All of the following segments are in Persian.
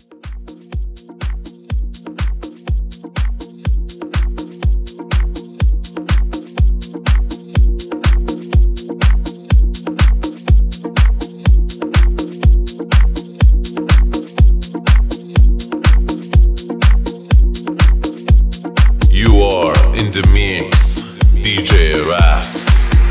the mix, DJ Ras.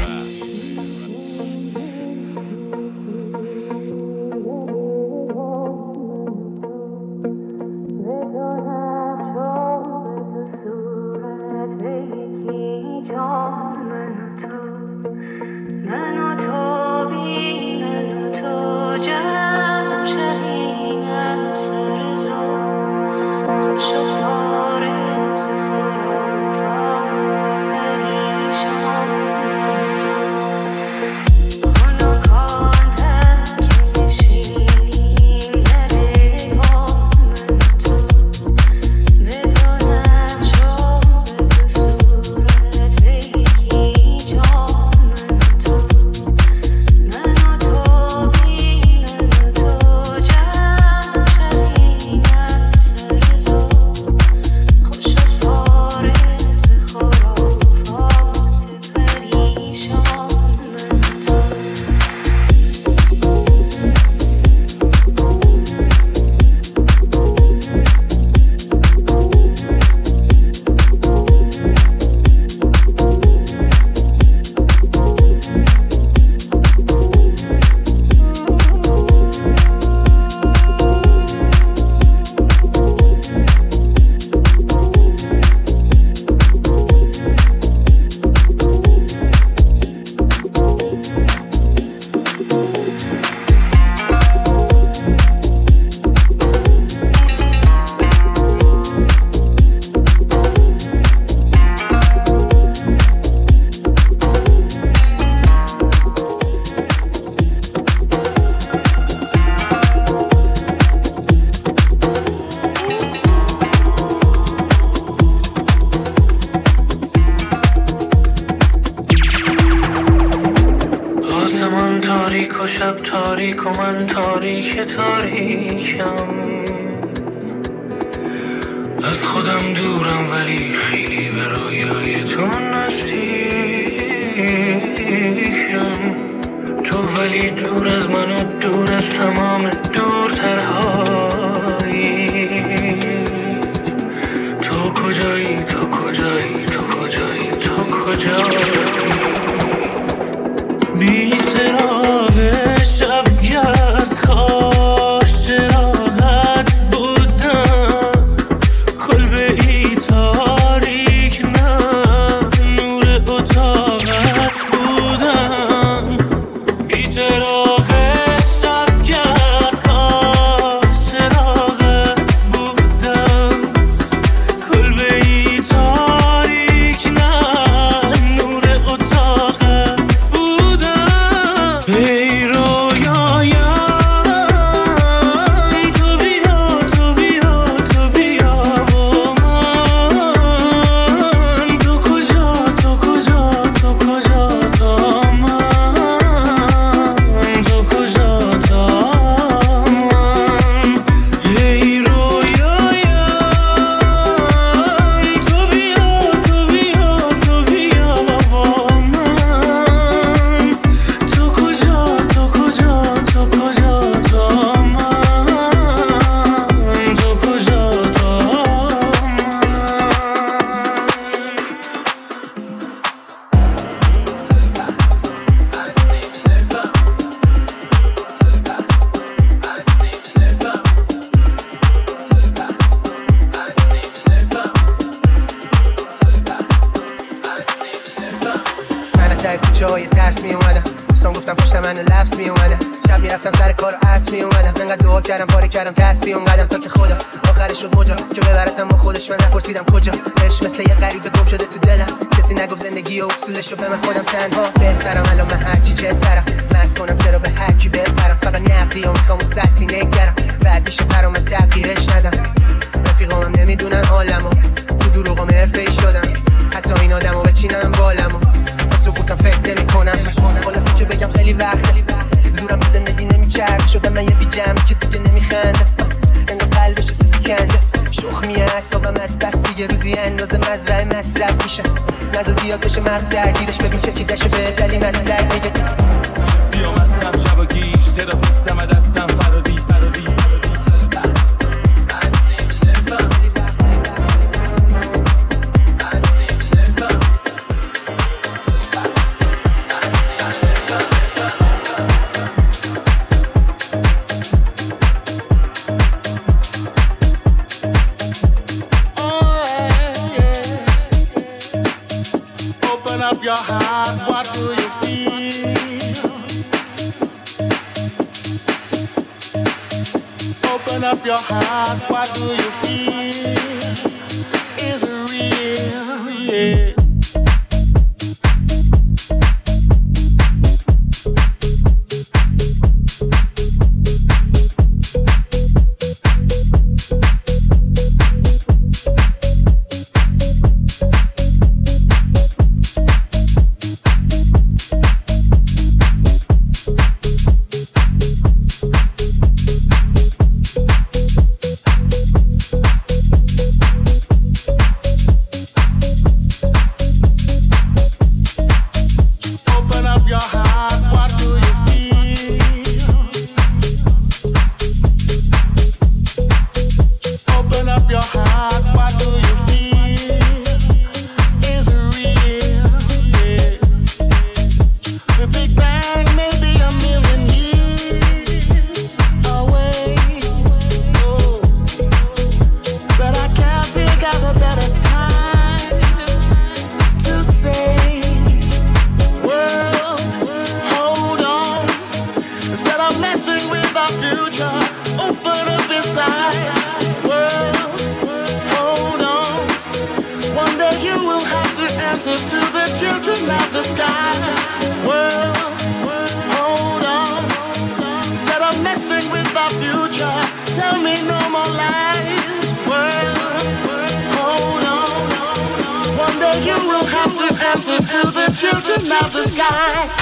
تاریک و من تاریکم، از خودم دورم ولی خیلی به رویای تو نزدیکم. تو ولی دور از من و دور از تمام دورترهایی. تو کجایی، تو کجایی، تو کجایی، تو کجایی؟ بی چراغ شبگرد کاش چراغت بودم، کلبه ای تاریک نه نور اتاقت بودم. بی چراغ شبگرد کاش چراغت بودم، کلبه ای تاریک نه نور اتاقت بودم. ای رویایم تو بیا، تو بیا، تو بیا با من. تو کجا، تو کجا، تو کجا تا من؟ تو کجا تا من؟ ای رویایم تو بیا، تو بیا، تو بیا با من. تو کجا، تو کجا، تو کجا تا من؟ تو کجا تا من ته کوچه های ترس می اومدم، دوستان گفتم پشت من لفظ می اومدم. شب میرفتم سر کار اسب می اومدم، انقدر دعا کردم پاره کردم تسبیح اونقدم تا که خدا آخرش شد مجا که ببرتم با خودش. من نپرسیدم کجا، عشق مثل یه غریبه گم شده تو دلم. کسی نگفت زندگی و اصولش رو به من خودم تنها بهترم. الان من هرچی جدترم، مست کنم چرا به هرکی بپرم. فقط نقدی و میخوام و سطحی نگرم، بعد میشه پرام من تغییرش ندم. رفیقامم نمیدونن حالمو، تو دروغم حرفه‌ای شدم. حتی این آدمو بچینم بالمو، با سکوتم فکر نمی‌کنم. خلاصه که بگم خیلی وقت زورم به زندگی نمیچرد شدم. من یه بی جمع که دیگه نمیخندم، انگار یه روزی اندازه مزرعه مصرف میشه نزا زیاد بشه مغز درگیرش ببین چه کیدشه به دلی مسلک میگه زیام هستم شب و گیش تراپیستم دستم فرادی Up your heart, what do you feel? Open up your heart, what do you feel? Is it real? Yeah. To the children of the sky.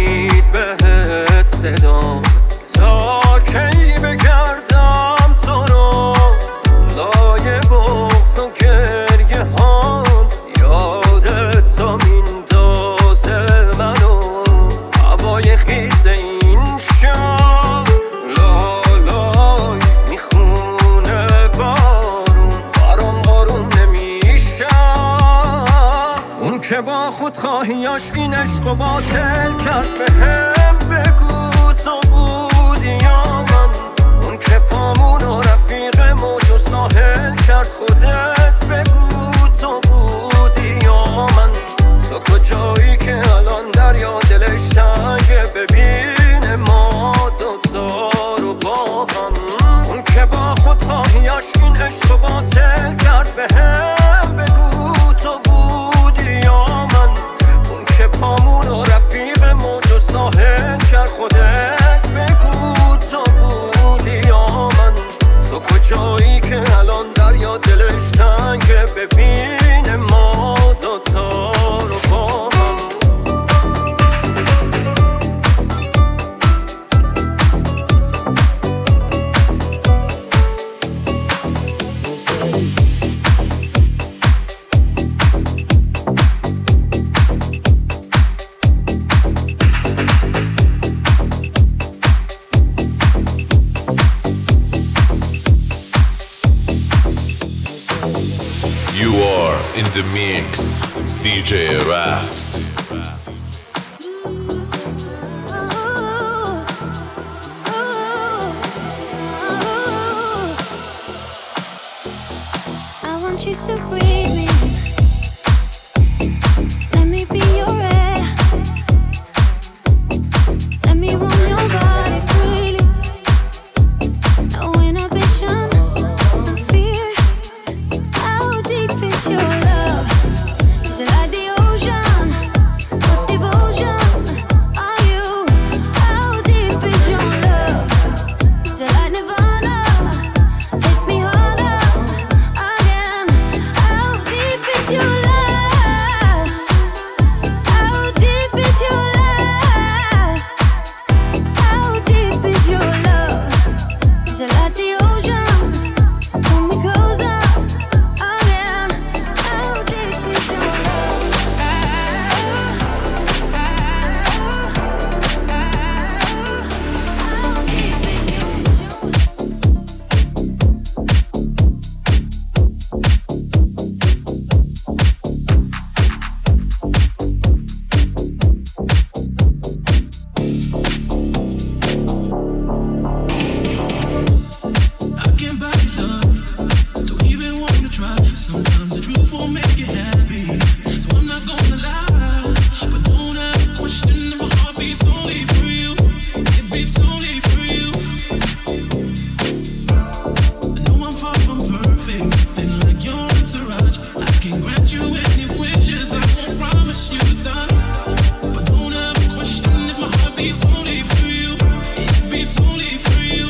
صدام تا کی بگردم تو خودخواهیاش این عشقو باطل کرد. بهم بگو تو بودی یا من، اون که پامونو رفیق موج و ساحل کرد. خودت بگو تو بودی یا من، تو کجایی که الان دریا دلش تنگه ببینه ما دوتا رو با هم. اون که با خودخواهیاش این عشقو باطل کرد. بهم بگو تو بودی یا من، اون که پامونو رفیق موج و ساحل کرد. خودت بگو تو بودی یا من، تو کجایی که الان دریا دلش تنگه ببینه ما دوتا رو با هم. You are in the mix, DJ Ras. I want you to breathe me. Let me be your air. Let me roam your body freely. No inhibition, no fear. How deep is your love? Is it like the ocean? What devotion are you? How deep is your love? Is it like Nirvana? Hit me harder again. How deep is your love? How deep is your love? How deep is your love? Is it like the ocean? Pull me closer again. How deep is your love? I can't buy your love, don't even wanna try. Sometimes the truth won't make you happy, so I'm not gonna lie. But don't have a question if my heart beats only for you. It beats only for you. I know I'm far from perfect, nothing like your entourage. I can grant you any wishes, I won't promise you the stars. But don't have a question if my heart beats only for you. It beats only for you.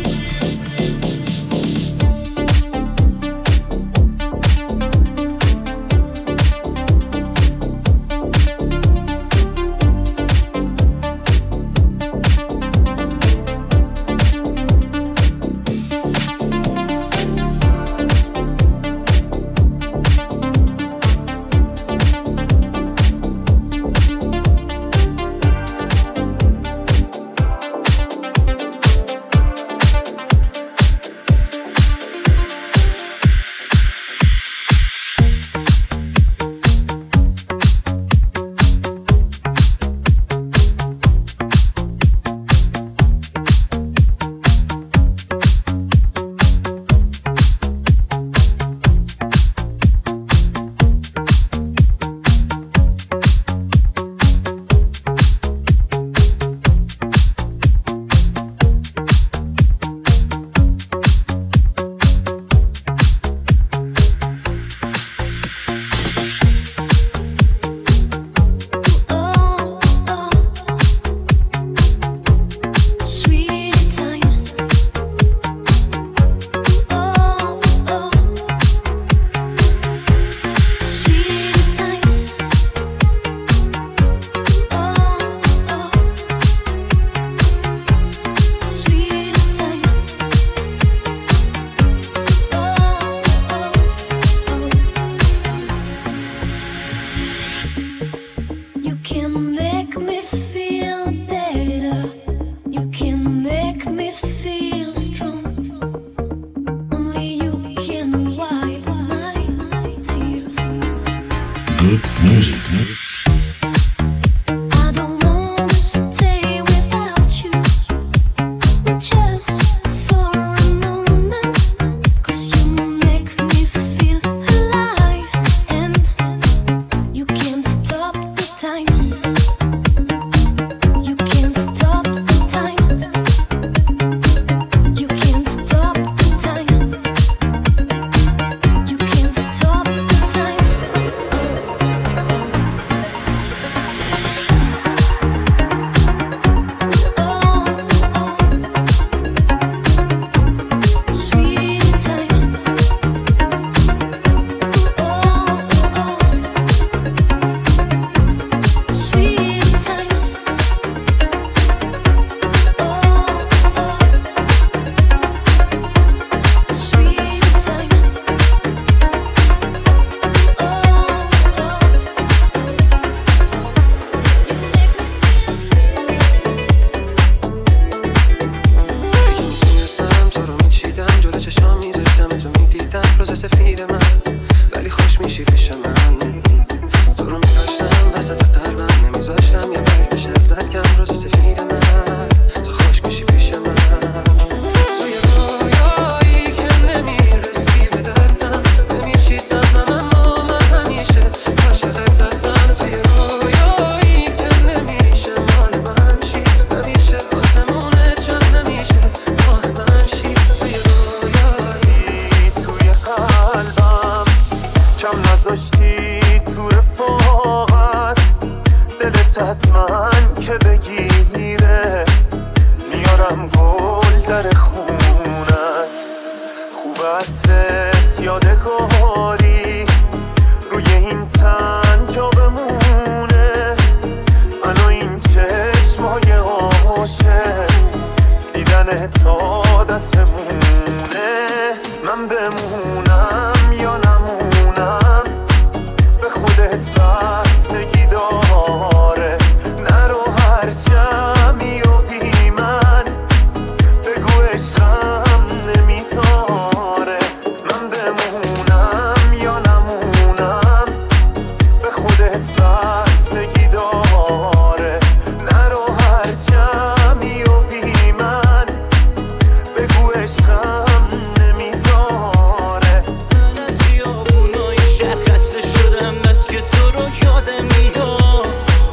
دیدنت عادتمونه، من بمونم یا نمونم به خودت بستگی داره. نرو هر جمعی و بی من بگو عشقم نمیذاره. من بمونم یا نمونم به خودت بستگی داره. نرو هر جمعی و بی من بگو عشقم نمیذاره. من از خیابونای شهر خسته شدم بس که تو رو یادم میاد.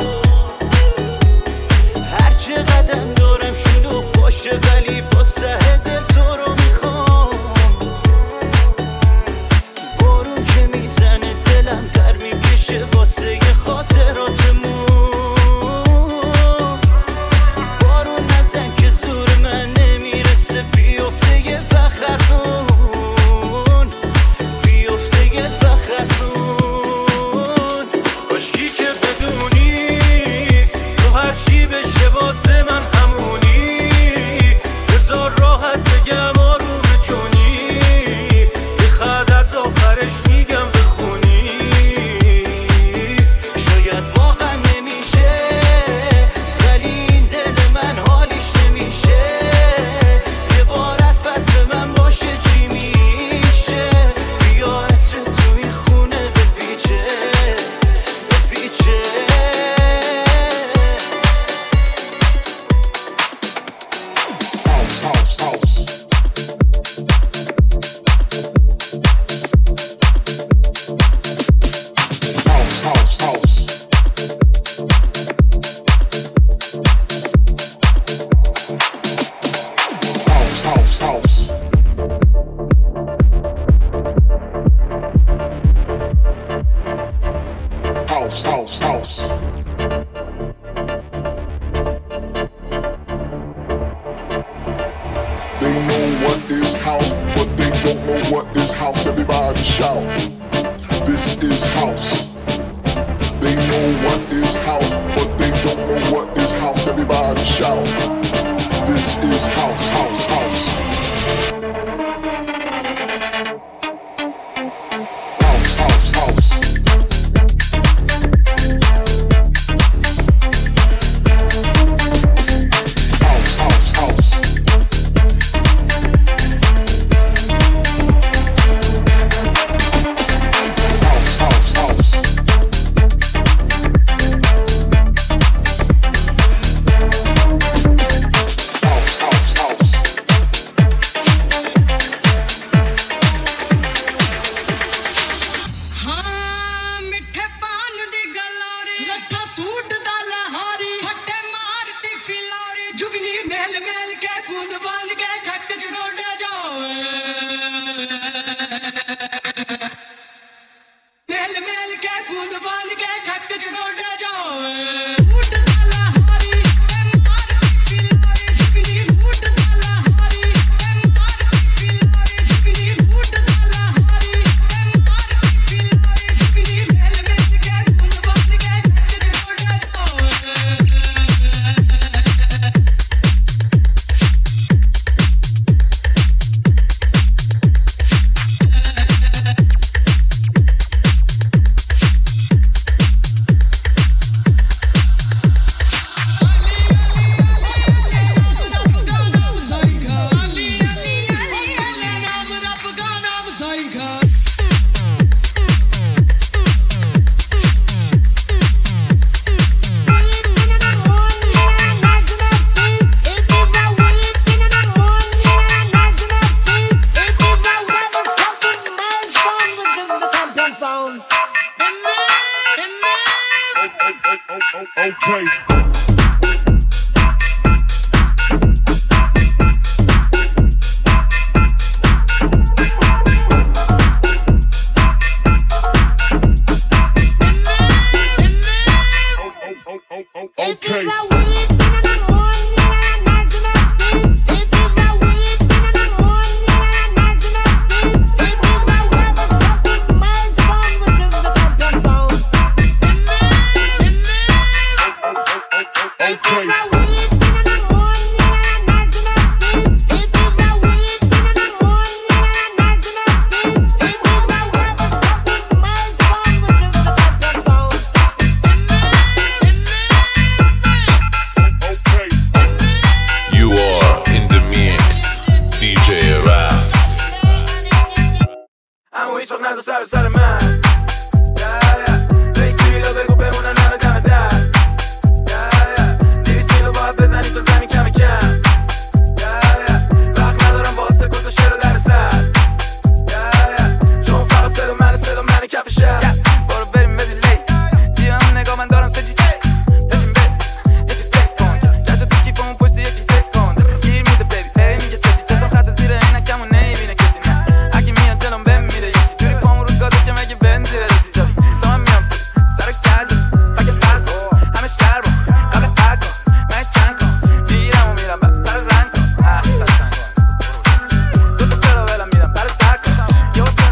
هر چه قدم دارم شلوغ باشه ولی با سه دل تو رو میخوام. بارون که میزنه دلم در میکشه واسه خاطراتمون. بارون نزن که زور من نمیرسه بیفته یه فخرون، بیفته یه فخرون. کاشکی که بدونی تو هر چی بشه واسه من همونی. بذار راحت بگم آروم جونی، یه خط از آخرش میگم بخونی. شاید واقعا نمیشه ولی این دل من حالیش نمیشه. یه بار حرف من باشه چی میشه. بیا عطر توی خونه بپیچه بپیچه. House, house, house. House, house, house. House, house, house. House, house, house. They know what is house, but they don't know what is house. Everybody shout, this is house. They know what is house, but they don't know what is house. Everybody shout, this is house, house, house. House, house, house. House, house, house. House, house, house. House, house, house. हाँ मिठे पान दी गलोरी लट्ठा सूट दा लहारी फटे मारती फिलौरी जुगनी मेल मेल के कूद बांध के झक गोडे जाओ मेल मेल के कूद बांध के झक गोडे जाओ सूट दा लहारी मारती फिलौरी जुगनी सूट दा लहारी मारती फिलौरी जुगनी सूट दा लहारी मारती फिलौरी जुगनी मेल मेल के कूद बांध के झक गोडे जाओ Okay. Okay. فردا سر من رئیسی رو بگو بمونن همه دم در 200 کیلو باید بزنی تو زمین کم کم وقت ندارم واسه کس و شعر و در سر چون فقط صدا من کف شهر برو بریم بدی لی بیا همون نگاه من دارم سجی داشتیم بی یه چی فکر کن کشو تو کیفمون پشت یکی سک کن گیر میده بیبی هی میگه چکی چشم خط زیر اینکمون نمیبینه کسی نه اگه میاد جلوم بهم میده یکی جوری پامون رو گاده که مگه بنزی برسی جادی تا من میام تو سر کردی پاک فرد کن همه شهر با قبل حد کن من چند کن میرم و میرم بعد سر رنگ کن دو تا چرا ولم میرم پر سر کن یو چرا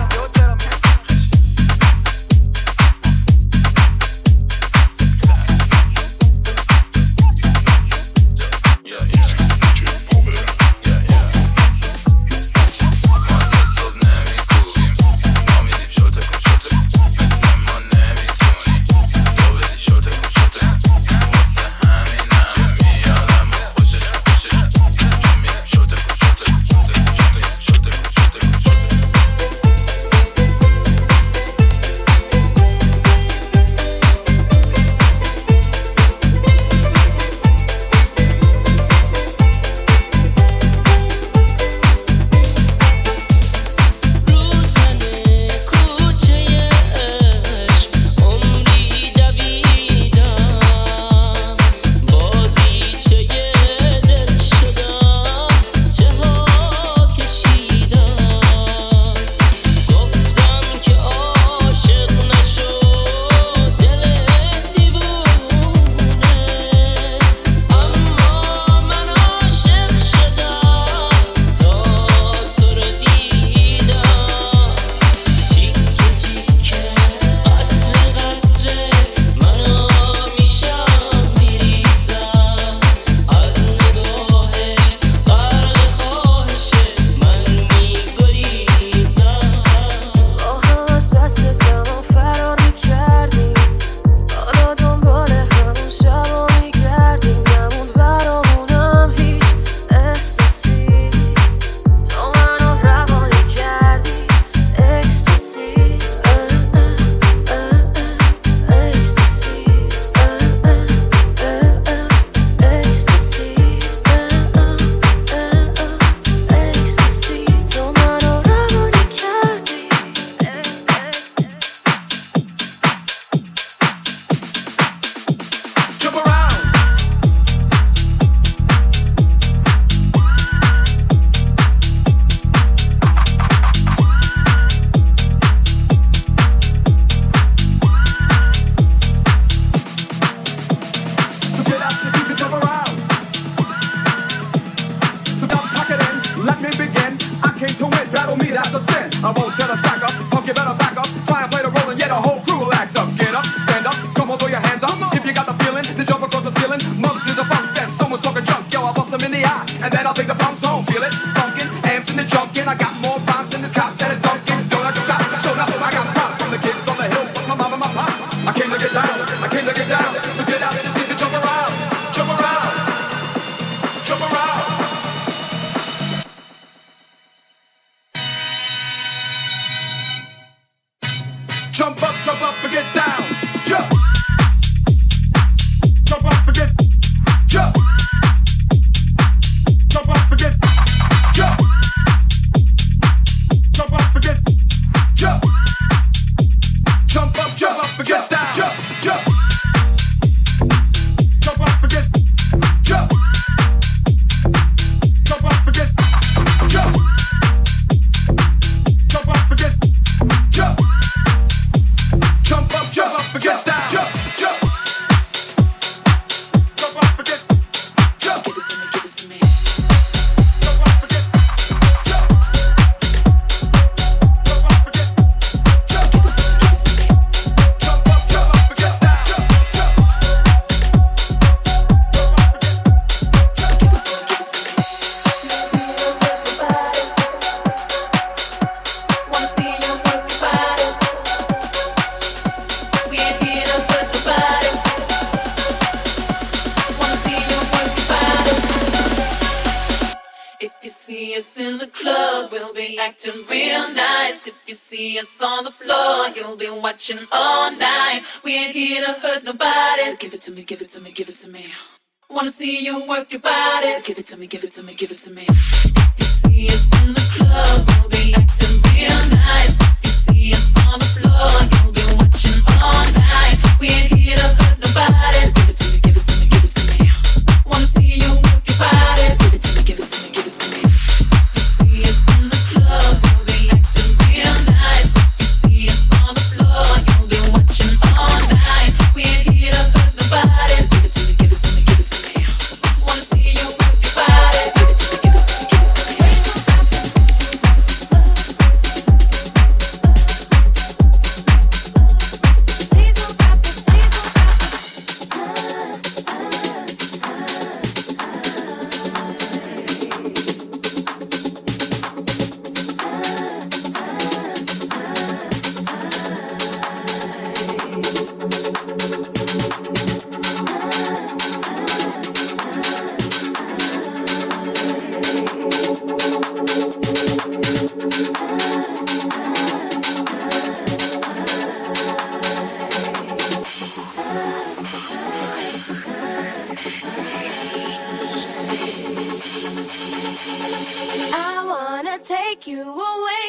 Jump up If you see us in the club, we'll be acting real nice. If you see us on the floor, you'll be watching all night. We ain't here to hurt nobody. So give it to me, give it to me, give it to me. Wanna see you work your body. So give it to me, give it to me, give it to me. If you see us in the club, we'll be acting real nice. If you see us on the floor, you'll be watching all night. We ain't here to hurt nobody. So give it to me, give it to me, give it to me. Wanna see you work your body. Give it to me, give it to me, give it to me. If you see us in the club, we'll be acting real nice. If you see us on the floor, you'll be watching all night. We ain't here to hurt nobody. Give it to me, give it to me, give it to me. Wanna see you work your body. Give it to me, give it to me, give it to me. I wanna take you away.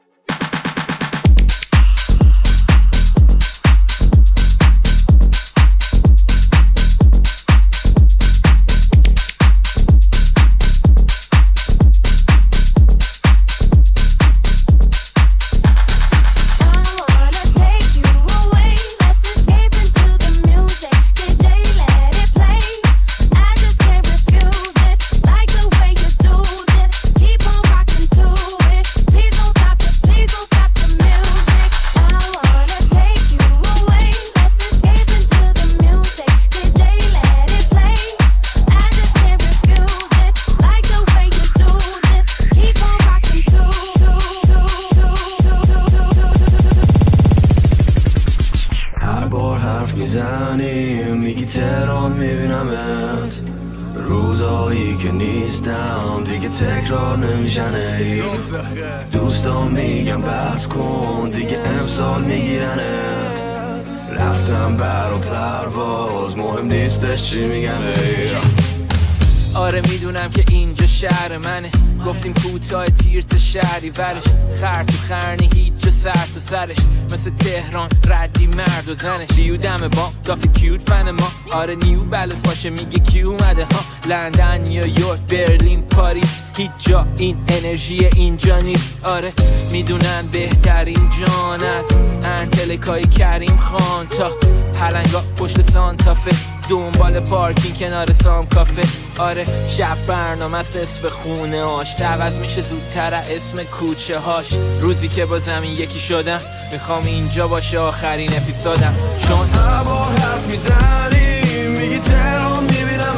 میزنیم میگی تهران میبینمت روزایی که نیستم دیگه تکرار نمیشنه دوستان میگم بس کن دیگه امسال میگیرنت رفتم برا پرواز مهم نیستش چی میگن آره میدونم که اینجا شهر منه گفتیم کوتاه تیرت شهری ورش خر تو خرنی هیچ جا سر تو سرش مثل تهران ردی مرد و زنش دیو دم با دافی کیوت فن ما آره نیو بلوز باشه میگه کی اومده ها لندن نیویورک برلین پاریس هیچ جا این انرژی اینجا نیست آره میدونن بهترین جان است انتلکای کریم خان تا پلنگا پشت سانتافه دنبال پارکینگ کنار سام کافه آره شب برنامه است نصف خونه هاش عوض میشه زودتر اسم کوچه هاش روزی که با زمین یکی شدم میخوام اینجا باشه آخرین اپیزودم چون با حرف میزنی میگی تهران میبینم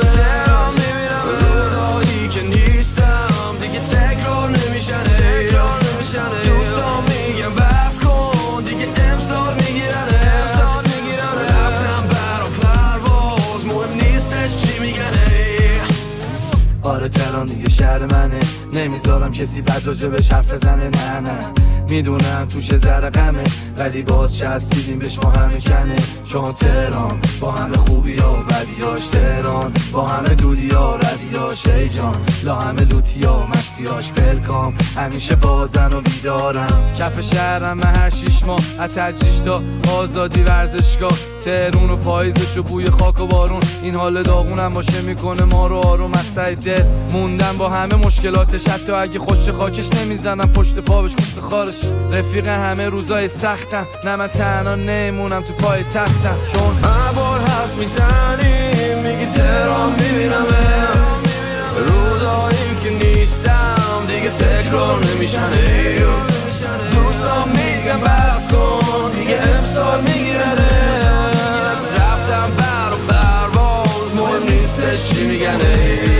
روزایی که نیستم دیگه تکرار نمیشنه دوستان میگم بس کن دیگه امسال میگیرن رفتم برا پرواز مهم نیستش چی میگنه آره تهران دیگه شهر منه نمیذارم کسی بد راجبش حرف بزنه نه میدونم توش ذره غمه ولی باز چسبیدیم بهش ما همه کنه چون تهران با همه خوبی ها و بدیاش تهران با همه دودی ها و ردیاش ای جان لا همه لوتی ها و مشتیاش پلکام همیشه بازن و بیدارم کف شهرم من هر 6 ماه از تجریش تا آزادی ورزشگاه تهرون و پاییزش و بوی خاک و بارون این حال داغونم باشه میکنه ما رو آروم از ته دل موندم با همه مشکلاتش حتی اگه خوش خاکش نمیزنم پشت پا بهش کوفت خارش رفیق همه روزای سختم نه من تنها نمونم تو پای تختم چون من بار حرف میزنی میگی تهران میبینم روزایی که نیستم دیگه تکرار نمیشنه دوستان میگم بس کن دیگه امسال میگیرنه رفتم برا پرواز مهم نیستش چی میگنه